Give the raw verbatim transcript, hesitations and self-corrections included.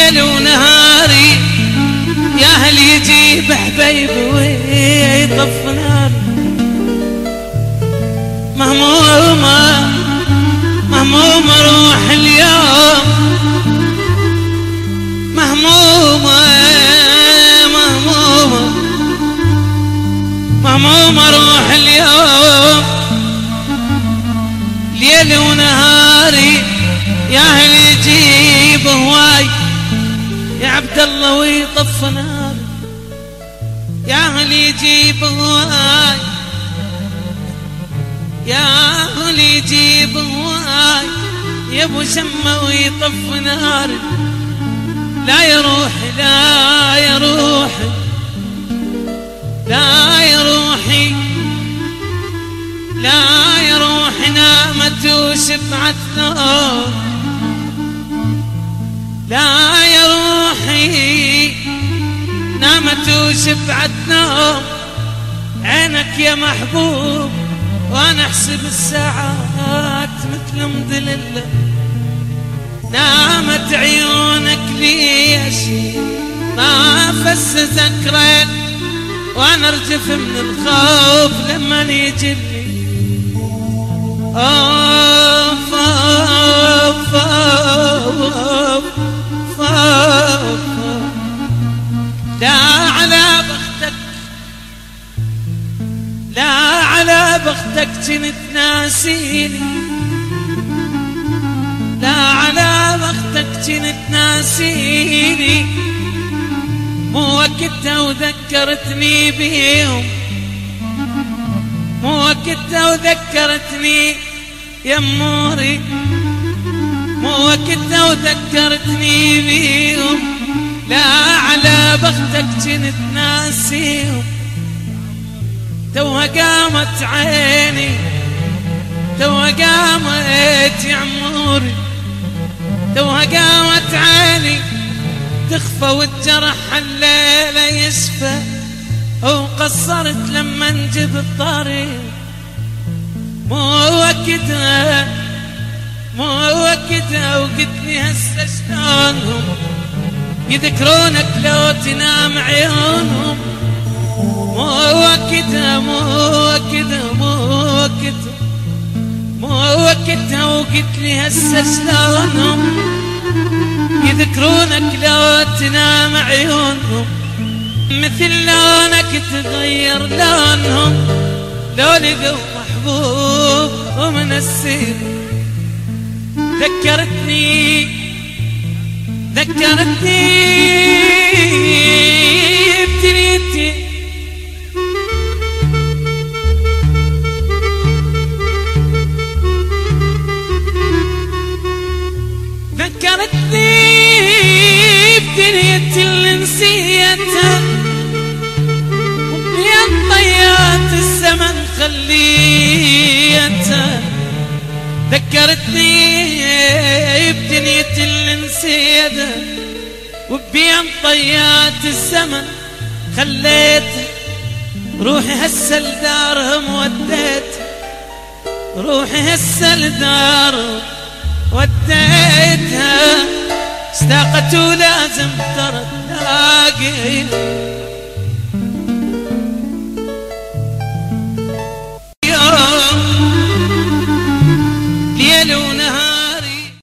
ليل ونهاري يا هل يجيب حبيب ويطف نار. مهمومة مهمومة روح اليوم، مهمومة مهمومة مهمومة روح اليوم، ليل ونهاري يا هل يجيب هواي يا عبد الله ويطف نار. يا هل يجيب هواي يا هل يجيب هواي يا ابو شمه ويطف نار. لا يا روحي لا يا روحي لا يا روحي لا يا روحي نامت وشبعت نار. لا يا روحي نامت وشبعت نوم. عينك يا محبوب وانا احسب الساعات مثل مدلله. نامت عيونك ليش ما فس ذكرك وانا ارجف من الخوف لما يجلي. اوف اوف اوف اوف لا على بختك لا على بختك جنت ناسيني. لا على بختك جنت ناسيني. مو وقتها وذكرتني بيهم، مو وقتها وذكرتني يا اموري، مو وقتها وذكرتني بيهم. لا على بختك جنت ناسيهم. توها قامت عيني توها قامت يا عموري، توها قامت عيني تخفى والجرح الليلة يشفى. وقصرت لما نجيب الطريق. مو وقتها مو وقتها وقلت لي هسه شلونهم يذكرونك لو تنام عيونهم. مو وقتها مو وقتها مو وقتها مو وقتها وقلت لي هسه شلونهم يذكرونك لو تنام عيونهم. مثل لونك تغير لونهم لو لقوا محبوب ومن السير. ذكرتني ذكرتني بتريتي ذكرتني بدنيتي اللي نسيتها. وبين طيات الزمن خليتها. ذكرتني بدنيتي اللي نسيتها. وبين طيات الزمن خليتها. روحي هسه لدارهم وديتها. روحي هسه لدارهم وديتها. اشتاقت ولازم ترى تلاقي يوم